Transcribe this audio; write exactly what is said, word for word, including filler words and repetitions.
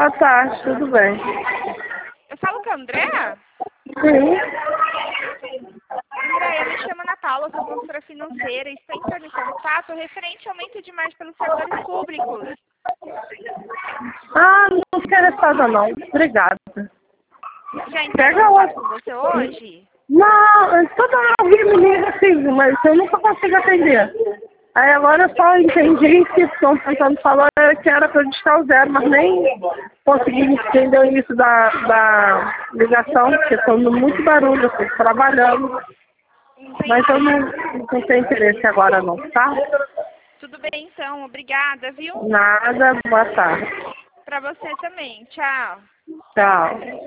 Boa tarde, tudo bem? Eu falo com a Andréa? Sim. Andréa, me chamo Ana Paula, sou consultora financeira e estou entrando em contato referente ao aumento de margem pelos servidores públicos. Ah, não interessada não. Obrigada. Já entrou Pega em contato outro. com você hoje? Não, toda hora alguém me liga assim, mas eu nunca consigo atender. Aí agora eu só entendi que estão tentando falar que era para discar o zero, mas nem consegui entender o início da, da ligação, porque estou muito barulho, estou trabalhando. Entendi. Mas eu não, não tenho interesse agora não, tá? Tudo bem então, obrigada, viu? Nada, boa tarde. Pra você também, tchau. Tchau.